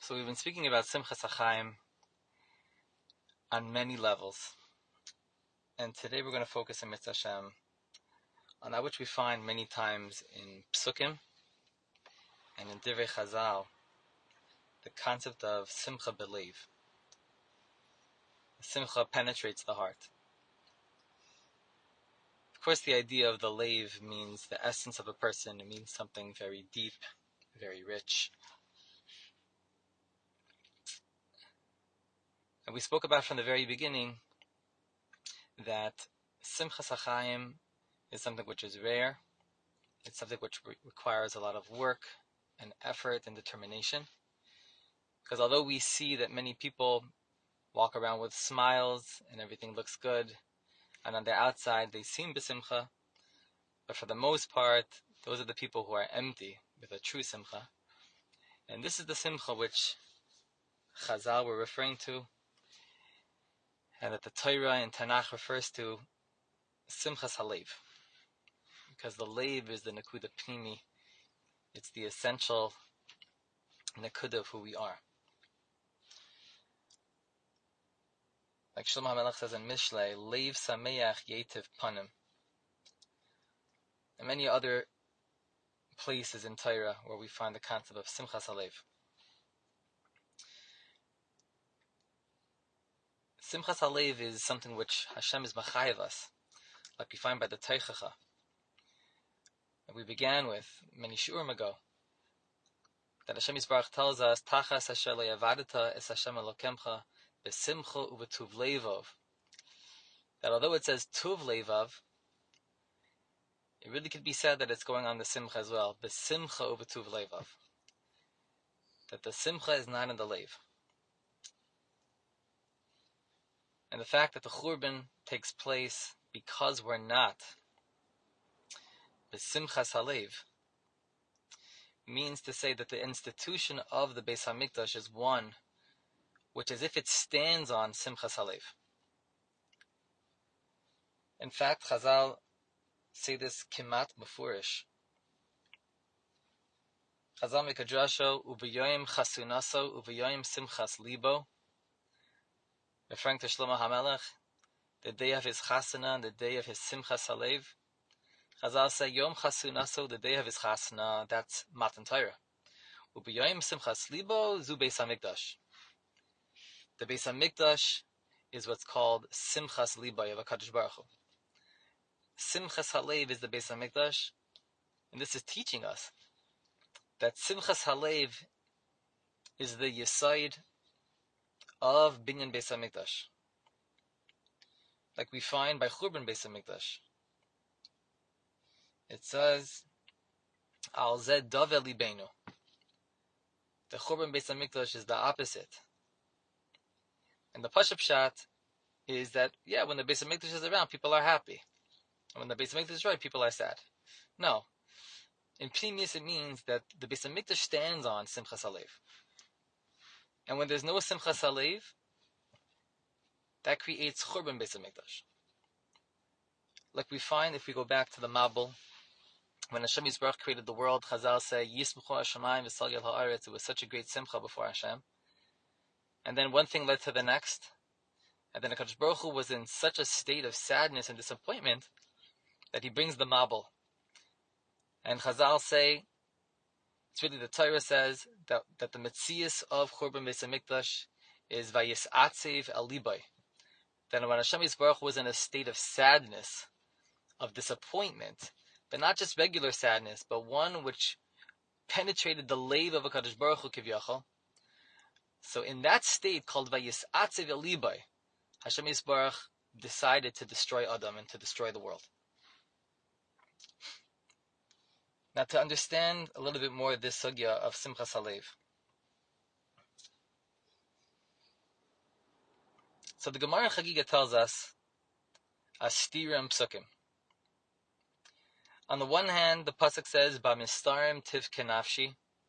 So we've been speaking about Simchas HaChaim on many levels. And today we're going to focus in Mitzvah Hashem on that which we find many times in Psukim and in Divrei Chazal, the concept of Simcha Belev. Simcha penetrates the heart. Of course, the idea of the Lev means the essence of a person. It means something very deep, very rich. And we spoke about from the very beginning that Simchas HaChaim is something which is rare. It's something which requires a lot of work and effort and determination. Because although we see that many people walk around with smiles and everything looks good, and on the outside they seem besimcha, but for the most part, those are the people who are empty with a true simcha. And this is the simcha which Chazal were referring to, and that the Torah in Tanakh refers to Simchas HaLev, because the Lev is the Nakuda Pnimi. It's the essential Nakuda of who we are. Like Shlomo HaMelech says in Mishlei, Lev Sameach Yetiv Panim. And many other places in Torah where we find the concept of Simchas HaLev. Simchas HaLev is something which Hashem is machayev us, like we find by the Teichacha that we began with many shurim ago. That Hashem Yisbarach tells us, Tachas asher le'avadata es Hashem Elokemcha besimcha ubetuv levav. That although it says tuv levav, it really could be said that it's going on the simcha as well. Besimcha ubetuv levav. That the simcha is not in the lev. And the fact that the Churban takes place because we're not B'simchas HaLev means to say that the institution of the Beis HaMikdash is one which, as if it stands on Simchas HaLev. In fact, Chazal say this kimat mefurish. Chazal make a drasha, u'b'yoyim chasunaso u'b'yoyim simchas libo, referring to Shlomo HaMelech, the day of his chasana and the day of his Simchas HaLev. Chazal say, Yom Chasunaso, the day of his chasana, that's Matan Torah. U'b'yoyim Simchas Libo, zu Beis HaMikdash. The Beis HaMikdash is what's called Simchas Libo of HaKadosh Baruch Hu. Simchas HaLev is the Beis HaMikdash, and this is teaching us that Simchas HaLev is the Yesod of Binyan Beis HaMikdash, like we find by Churban Beis HaMikdash. It says, Al Zeh Dove Libenu. The Churban Beis HaMikdash is the opposite. And the Pashup Pshat is that, when the Beis HaMikdash is around, people are happy. And when the Beis HaMikdash is right, people are sad. No. In Pnimius, it means that the Beis HaMikdash stands on Simchas HaLev. And when there's no Simchas HaLev, that creates Churban Beis HaMikdash. Like we find if we go back to the Mabul, when Hashem Yisbarach created the world, Chazal say, Yismuchu Hashemayim v'sal yal ha'aretz. It was such a great simcha before Hashem. And then one thing led to the next. And then HaKadosh Baruch Hu was in such a state of sadness and disappointment that he brings the Mabul. And Chazal say, it's really the Torah says, that the Metzias of Churban Beis HaMikdash is Vayisatzev el libai. That when Hashem Yisbarach was in a state of sadness, of disappointment, but not just regular sadness, but one which penetrated the lev of HaKadosh Baruch Hu Kivyachol. So in that state called Vayisatzev el libai, Hashem Yisbarach decided to destroy Adam and to destroy the world. Now to understand a little bit more of this sugya of Simchas HaLev. So the Gemara in Chagiga tells us, Astirim Psukim. On the one hand, the pasuk says, "Bamistarim tivke nafshi,"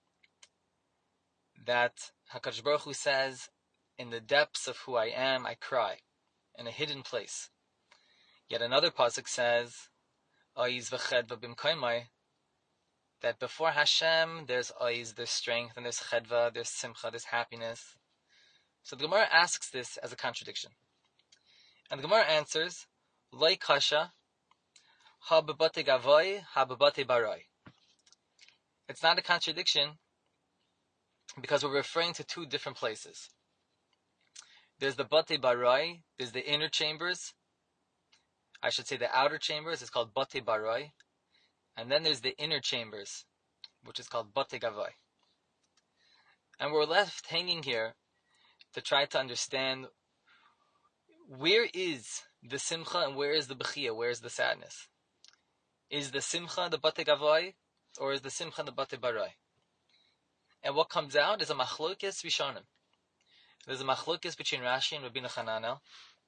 that HaKadosh Baruch Hu says, "In the depths of who I am, I cry, in a hidden place." Yet another pasuk says, "Oiz v'ched v'bimkaimai," that before Hashem there's oiz, there's strength, and there's chedva, there's simcha, there's happiness. So the Gemara asks this as a contradiction. And the Gemara answers, Loi kasha, ha bebate gavoy, ha bebate baroi. It's not a contradiction because we're referring to two different places. There's the bate baroi, there's the inner chambers. I should say the outer chambers is called bate baroi. And then there's the inner chambers, which is called bate gavoy. And we're left hanging here to try to understand where is the simcha and where is the bechia, where is the sadness? Is the simcha the bate gavoy, or is the simcha the bate baroi? And what comes out is a machlokes rishonim. There's a machlokes between Rashi and Rabbeinu Hananel.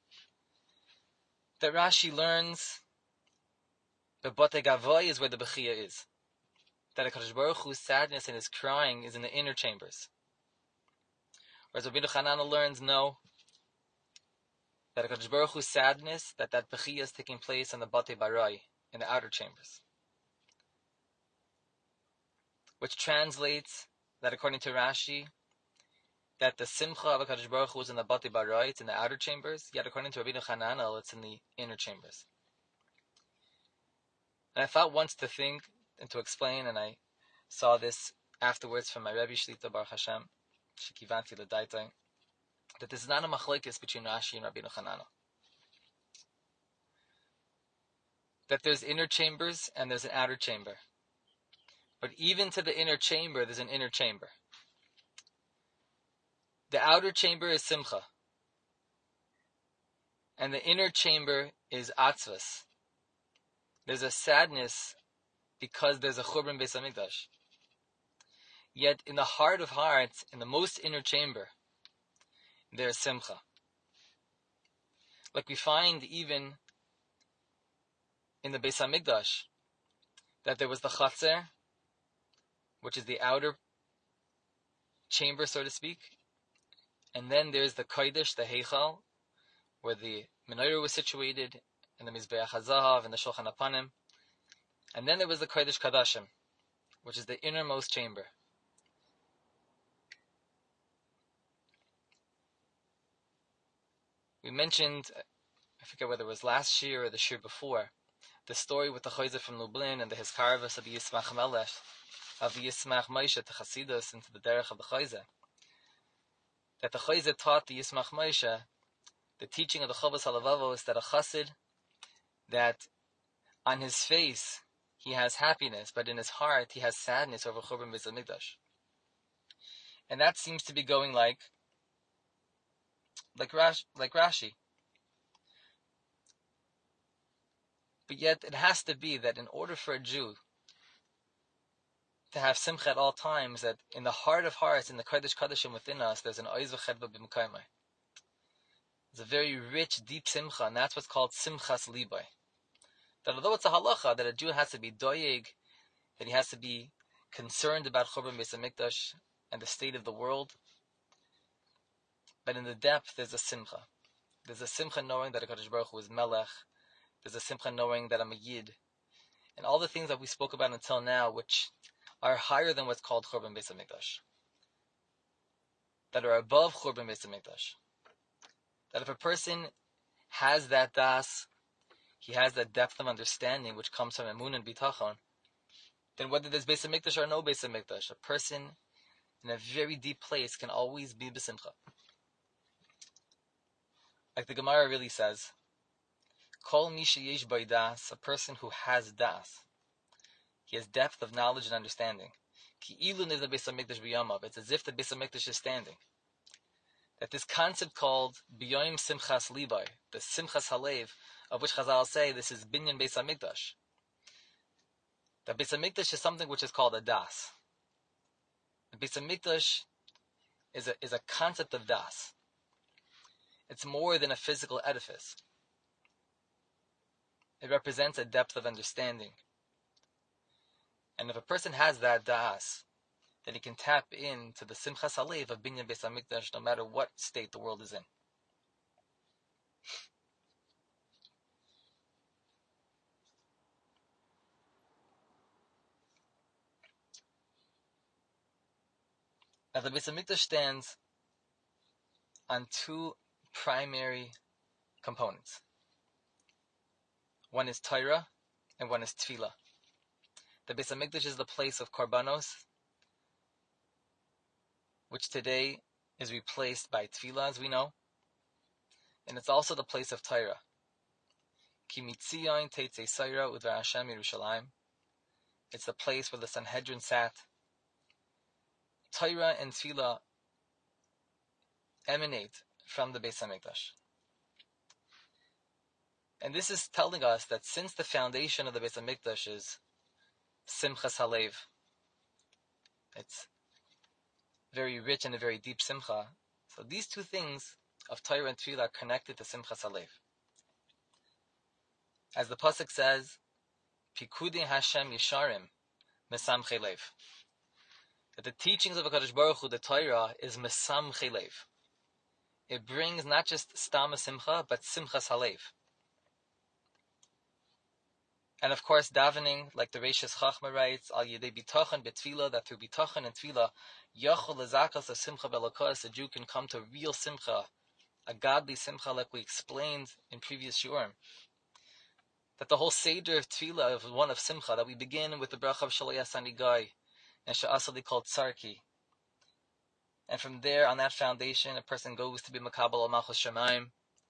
That Rashi learns the bate gavoy is where the bechia is. That HaKadosh Baruch Hu's sadness and his crying is in the inner chambers. Whereas Rabbeinu Hananel learns, no, that HaKadosh Baruch Hu's sadness, that bechia is taking place in the bate baroi, in the outer chambers. Which translates that according to Rashi, that the simcha of HaKadosh Baruch Hu is in the bate baroi, it's in the outer chambers, yet according to Rabbeinu Hananel, it's in the inner chambers. And I thought once to think and to explain, and I saw this afterwards from my Rebbe Shlita Baruch Hashem, Shekivanti L'Daitai, that this is not a machlokes between Rashi and Rabbeinu Hananel. That there's inner chambers and there's an outer chamber. But even to the inner chamber, there's an inner chamber. The outer chamber is simcha. And the inner chamber is atzvas. There's a sadness because there's a churban Beis Hamikdash. Yet in the heart of hearts, in the most inner chamber, there's simcha. Like we find even in the Beis Hamikdash, that there was the chatzer, which is the outer chamber, so to speak, and then there's the kodesh, the heichal, where the menorah was situated, and the mizbeach hazahav, and the shulchan apanim, and then there was the kodesh kadashim, which is the innermost chamber. We mentioned, I forget whether it was last year or the year before, the story with the Chayzer from Lublin and the Hiskarvas of the Yismach Melech, of the Yismach Moshe to Chasidus into the derech of the Chayzer. That the Chayzer taught the Yismach Moshe, the teaching of the Chovos HaLevavos, that a Chassid, that on his face he has happiness, but in his heart he has sadness over Churban Beis Hamikdash. And that seems to be going like Rashi. But yet it has to be that in order for a Jew to have simcha at all times, that in the heart of hearts, in the Kodesh Kodeshim within us, there's an oiz v'chedva b'mkaimai. It's a very rich, deep simcha, and that's what's called simchas libay. That although it's a halacha that a Jew has to be doyeg, that he has to be concerned about Churban Beis Hamikdash and the state of the world, but in the depth there's a simcha. There's a simcha knowing that HaKadosh Baruch Hu is melech. There's a simcha knowing that I'm a yid. And all the things that we spoke about until now, which are higher than what's called Churban Beis Hamikdash, that are above Churban Beis Hamikdash. That if a person has that das, he has that depth of understanding which comes from emun and bitachon, then whether there's Beis Hamikdash or no Beis Hamikdash, a person in a very deep place can always be b'simcha. Like the Gemara really says, Kol mi sheyesh bo das, a person who has das, he has depth of knowledge and understanding. Ki ilu niv the Beis Hamikdash b'yamav, it's as if the Beis Hamikdash is standing. That this concept called B'yoim Simchas Libay, the Simchas Halev, of which Chazal say this is Binyan Beis Hamikdash. That Beis Hamikdash is something which is called a das. The Beis Hamikdash is a concept of das. It's more than a physical edifice. It represents a depth of understanding. And if a person has that das, then he can tap into the Simchas Halev of Binyan Beis Hamikdash no matter what state the world is in. As the Beis Hamikdash stands on two primary components. One is Torah, and one is Tefillah. The Beis Hamikdash is the place of Korbanos, which today is replaced by Tefillah, as we know, and it's also the place of Torah. Ki mitzion teitzei Seira udvar Hashem Yerushalayim. It's the place where the Sanhedrin sat. Torah and Tefillah emanate from the Beis Hamikdash. And this is telling us that since the foundation of the Beis Hamikdash is Simchas Halev, it's very rich and a very deep Simcha, so these two things of Torah and Tefillah are connected to Simchas Halev. As the Pasuk says, Pikudei Hashem Yesharim Mesamchei Lev. That the teachings of HaKadosh Baruch Hu, the Torah, is Mesamchei Lev. It brings not just Stam Simcha, but Simchas Halev. And of course, davening, like the Reishis Chachma writes, Al Yedei Bitachon B'Tefillah, that through Bitachon and Tefillah, Yachol Lezakas Simcha Belokas, a Jew can come to real Simcha, a godly Simcha, like we explained in previous Shurim. That the whole Seder of Tefillah is one of Simcha, that we begin with the Bracha of Shalei Asanigai, and Sha'asali called Tsarki. And from there, on that foundation, a person goes to be Makabal al Malchus Shemaim.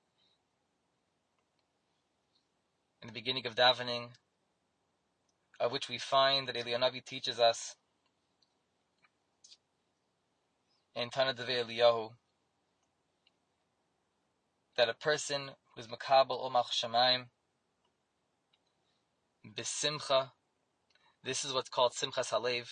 In the beginning of davening, of which we find that Eliyahu Navi teaches us in Tana Devei Eliyahu, that a person who is Makabal al Malchus Shemaim, B'Simcha, this is what's called Simchas Halev.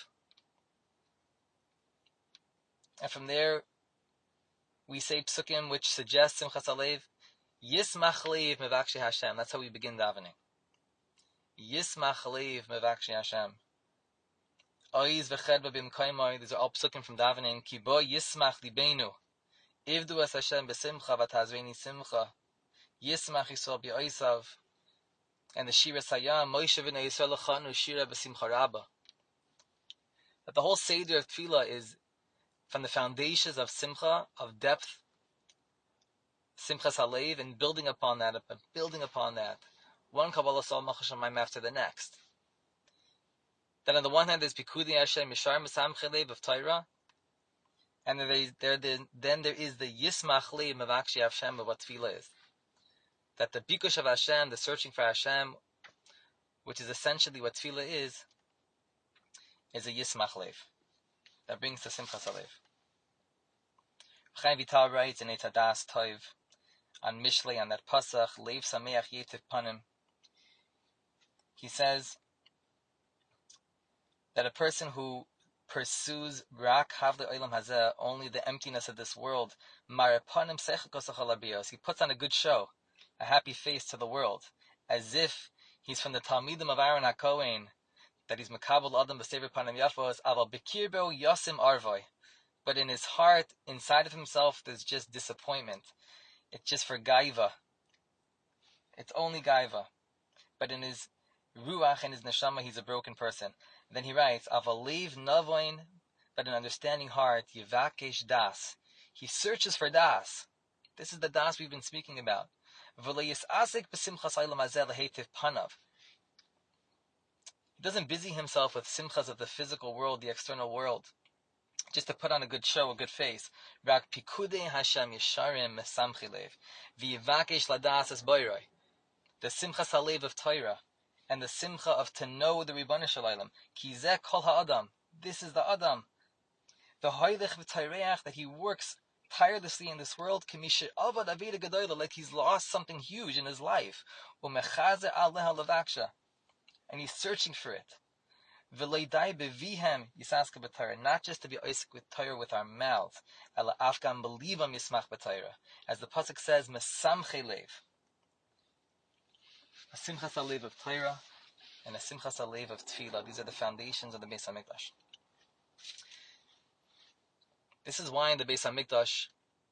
And from there, we say psukim which suggest Simchas Halev. Yismach Lev Mevakshi Hashem. That's how we begin davening. Yismach Lev Mevakshi Hashem. Oiz v'chedva b'mkaimai. These are all psukim from davening. Ki bo Yismach Libeinu. Ivdu es Hashem b'simcha v'tazveni simcha. Yismach Yisrael b'oisav. And the Shira Sayam, Moshe v'nei Yisrael l'chanu Shira b'simcha rabba. That the whole Seder of Tefillah is from the foundations of Simcha, of depth, Simchas Halev, and building upon that, one Kabbalah Sol Malchus Shemaim after the next. Then on the one hand, there's Pikudei Hashem Yeshar Mesamchei Lev of Torah, and then there is the Yismach Lev Mevakshi Hashem of what Tefillah is. That the Bikush of Hashem, the searching for Hashem, which is essentially what Tefillah is a Yismach Lev. That brings to Simchas Halev. Chaim Vital writes in Etadas Tov on Mishlei, on that Pasach, Leiv Sameach Yetiv Panim. He says that a person who pursues Rak Havle Olam Hazeh, only the emptiness of this world, Mare Panim Sechakos Achalabios, he puts on a good show, a happy face to the world, as if he's from the Talmidim of Aaron HaKohen, that he's Makabel Adam B'Sever Panim Yafos, Aval Bekirbo Yosim Arvoi. But in his heart, inside of himself, there's just disappointment. It's just for gaiva. It's only gaiva. But in his ruach and his neshama, he's a broken person. And then he writes, Avalev navoin, but an understanding heart, yivakesh das. He searches for das. This is the das we've been speaking about. V'lo yisasek b'simchas ha'olam hazeh lehetiv panav. He doesn't busy himself with simchas of the physical world, the external world, just to put on a good show, a good face. Rak pikudei Hashem yesharim mesamchei lev v'yivakesh ladas es boiroi. The Simchas Halev of Torah and the Simcha of to know the Ribono Shel Olam. Ki zeh kol ha'adam. This is the Adam. The hoylech v'tayreach, that he works tirelessly in this world. K'mishe avad aveda gedola, like he's lost something huge in his life. U'mechaze aleha levaksha, and he's searching for it. V'leidai bevihem yisaska b'Torah, not just to be oisik with Torah with our mouths, ela afgam belivam yismach b'Torah, as the pasuk says, mesamchei lev. A Simchas Halev of Torah and a Simchas Halev of Tefillah. These are the foundations of the Beis Hamikdash. This is why in the Beis Hamikdash,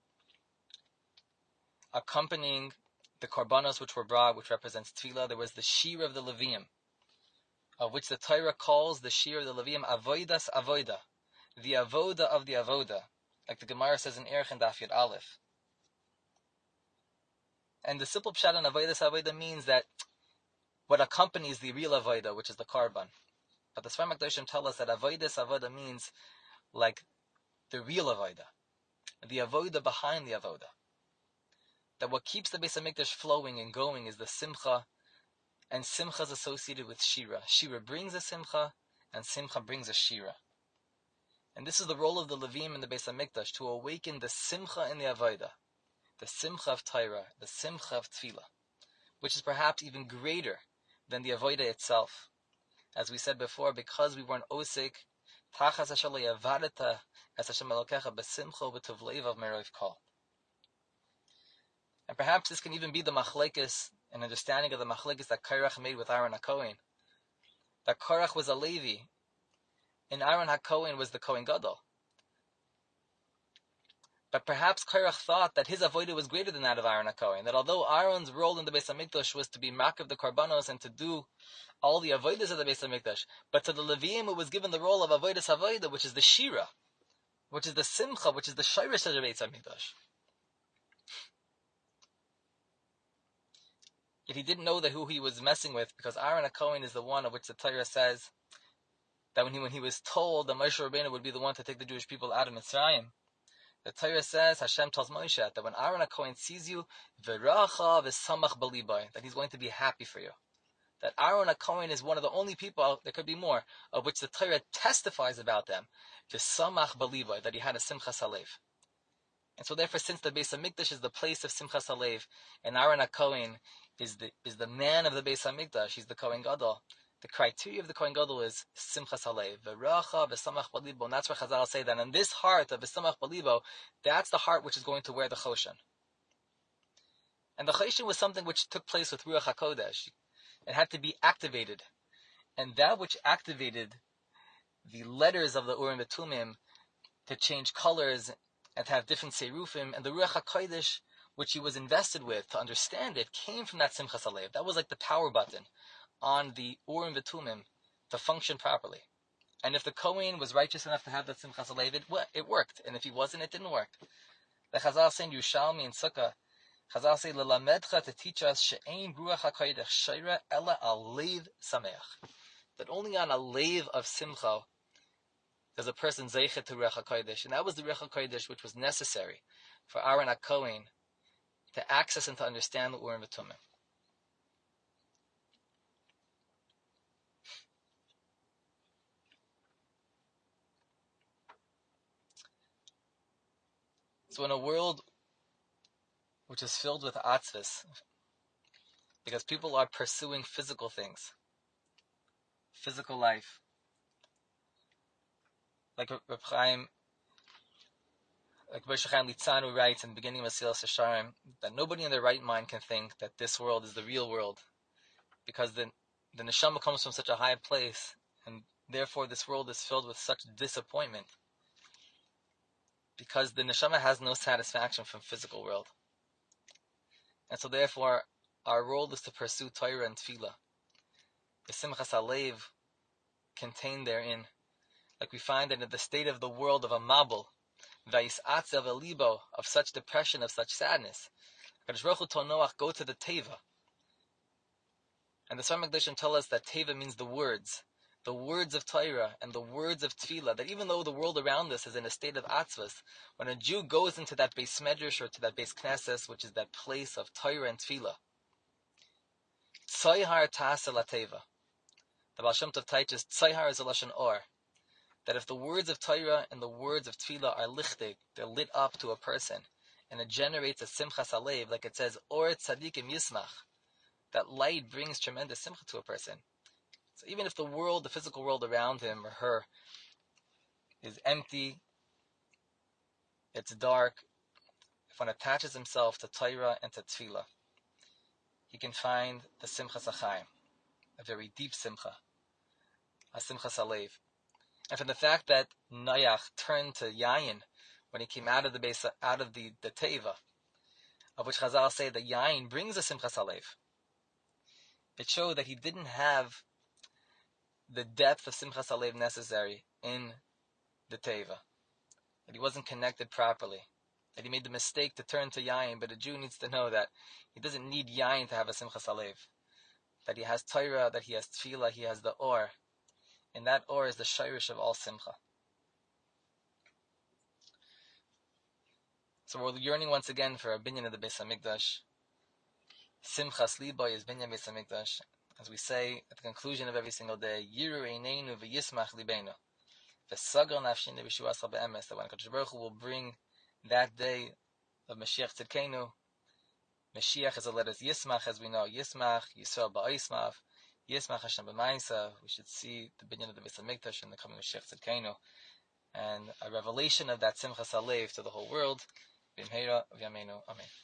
accompanying the korbanos which were brought, which represents Tefillah, there was the Shir of the Leviim, of which the Torah calls the Shir of the Leviim Avodas Avoida, the avoda of the avoda, like the Gemara says in Erech and Daf Yud Aleph. And the simple pshat on avoda means that what accompanies the real avoda, which is the korban. But the Sfarim HaKadoshim tell us that avoda means like the real avoda, the avoda behind the avoda. That what keeps the Beis HaMikdash flowing and going is the simcha, and simcha is associated with shira. Shira brings a simcha, and simcha brings a shira. And this is the role of the Levim in the Beis HaMikdash, to awaken the simcha in the avoda, the simcha of Torah, the simcha of tefillah, which is perhaps even greater than the avoda itself. As we said before, because we weren't osik, tachas Hashem lo yavadeta es Hashem Elokecha besimcha v'tov leivav merov kol. And perhaps this can even be the machlekes, an understanding of the machlekes that Korach made with Aaron HaKohen. That Korach was a Levi, and Aaron HaKohen was the Kohen Gadol. But perhaps Korach thought that his avodah was greater than that of Aaron HaKohen. That although Aaron's role in the Beis HaMikdash was to be makav the korbanos and to do all the avodas of the Beis HaMikdash, but to the Levim it was given the role of avodas avodah, which is the shira, which is the simcha, which is the shirish of the Beis HaMikdash. Yet he didn't know that who he was messing with, because Aaron HaKohen is the one of which the Torah says that when he was told that Moshe Rabbeinu would be the one to take the Jewish people out of Mitzrayim, the Torah says, Hashem tells Moshe that when Aaron HaKohen sees you, v'racha v'samach b'libai, that he's going to be happy for you. That Aaron HaKohen is one of the only people, there could be more, of which the Torah testifies about them, v'samach b'libai, that he had a simchas halev. And so therefore, since the Beis HaMikdash is the place of simchas halev, and Aaron HaKohen is the man of the Beis HaMikdash, he's the Kohen Gadol, the criteria of the Kohen Gadol is simchas halev, v'racha v'samach b'libo, and that's where Chazal say that in this heart of v'samach b'libo, that's the heart which is going to wear the choshen. And the choshen was something which took place with Ruach HaKodesh. It had to be activated. And that which activated the letters of the Urim V'Tumim to change colors and to have different serufim, and the Ruach HaKodesh, which he was invested with to understand it, came from that simchas halev. That was like the power button on the Urim V'Tumim to function properly. And if the Kohen was righteous enough to have that simchas halev, it worked. And if he wasn't, it didn't work. The Chazal say in Yerushalmi and Sukkah, Chazal say, "Lelamedcha," to teach us, she'ein ruach hakodesh shayra ela al leiv sameach. That only on a leiv of simcha does a person zeichet to ruach hakodesh, and that was the ruach hakodesh which was necessary for Aaron HaKohen to access and to understand the Urim V'Tumim. So in a world which is filled with atzvus, because people are pursuing physical things, physical life, like Reb Chaim, like Moshe Chaim Litzanu writes in the beginning of Mesilas Yesharim, that nobody in their right mind can think that this world is the real world, because the neshama comes from such a high place, and therefore this world is filled with such disappointment, because the neshama has no satisfaction from physical world. And so therefore, our role is to pursue Torah and Tefillah, the Simchas HaLev contained therein. Like we find that in the state of the world of a mabul, Vayisatzev elibo, of such depression, of such sadness, HaKadosh Baruch Hu told Noach, go to the Teva. And the Sfarim HaKadoshim tell us that Teva means the words of Torah and the words of Tefillah, that even though the world around us is in a state of atzvus, when a Jew goes into that Beis Medrash or to that Beis Knesses, which is that place of Torah and Tefillah, Tzoyhar Ta'aseh LaTeva. The Baal Shem Tov teaches Tzoyhar is a lashon or, that if the words of Torah and the words of Tefillah are lichtig, they're lit up to a person, and it generates a simchas halev, like it says, or tzadikim yismach, that light brings tremendous simcha to a person. So even if the world, the physical world around him or her, is empty, it's dark, if one attaches himself to Torah and to Tefillah, he can find the simchas hachaim, a very deep simcha, a simchas halev. And from the fact that Noach turned to Yayin when he came out of the Teva, of which Chazal say that Yayin brings a simchas halev, it showed that he didn't have the depth of simchas halev necessary in the teva, that he wasn't connected properly, that he made the mistake to turn to yayin. But a Jew needs to know that he doesn't need yayin to have a simchas halev, that he has Torah, that he has tefillah, he has the or, and that or is the shirish of all simcha. So we're yearning once again for a binyan of the Beis Hamikdash. Simchas liba is binyan Beis Hamikdash. As we say at the conclusion of every single day, Yiru eineinu v'yismach libeinu, v'sagar nafshinu v'shuascha be'emes, that when HaKadosh Baruch Hu will bring that day of Mashiach Tzidkenu. Mashiach is the letters Yismach, as we know, Yismach, Yisrael ba'ismach, Yismach Hashem b'maisa. We should see the binyan of the Beis Hamikdash and the coming Mashiach Tzidkenu, and a revelation of that Simchas Halev to the whole world. B'mheira v'yameinu. Amen.